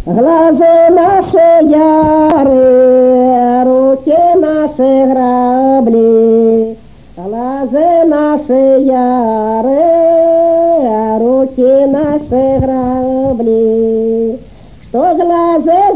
Глаза наши яры, руки наши грабли. Глаза наши яры, руки наши грабли. Что глаза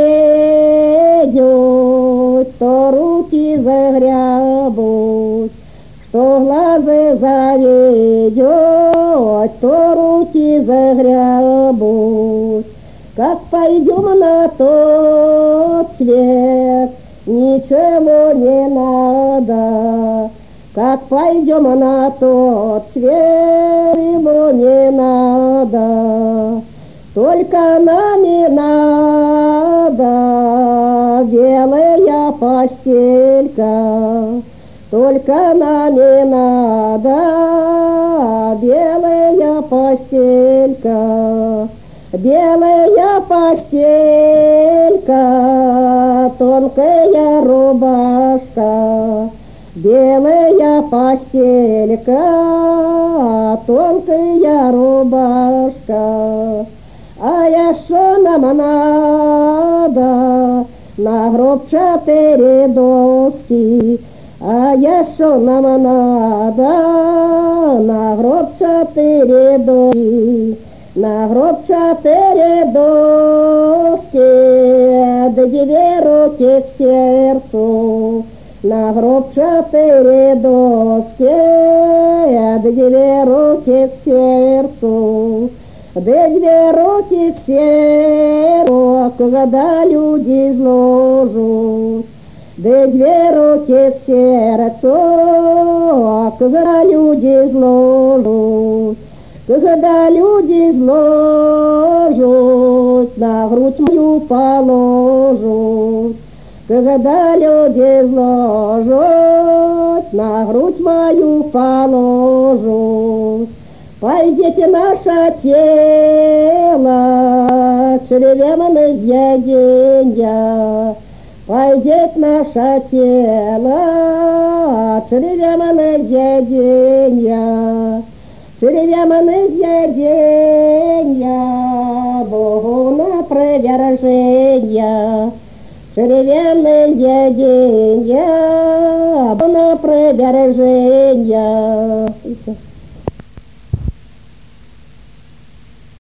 заведут, то руки загребут. Что глаза заведет, то руки загребут. Как пойдем на тот свет, ничего не надо. Как пойдем на тот свет, его не надо. Только нам и надо белая постелька. Только нам и надо белая постелька. Белая постелька, тонкая рубашка. Белая постелька, тонкая рубашка. А я шо нам надо на гроб 4 доски. А я шо нам надо на гроб 4 доски. На гроб 4 доски, да 2 руки к сердцу. На гроб 4 доски, да 2 руки к сердцу. Да 2 руки к сердцу, когда люди изложат. Да 2 руки к сердцу, когда люди изложат. Когда люди изложат, на грудь мою положат. Когда люди изложат, на грудь мою положат. Пойдите наше тело, чревем изъеденья. Пойдет наше тело, чревем изъеденья. Чревями з'їдіння, Богу на приверження. Чревями з'їдіння, Богу на приверження.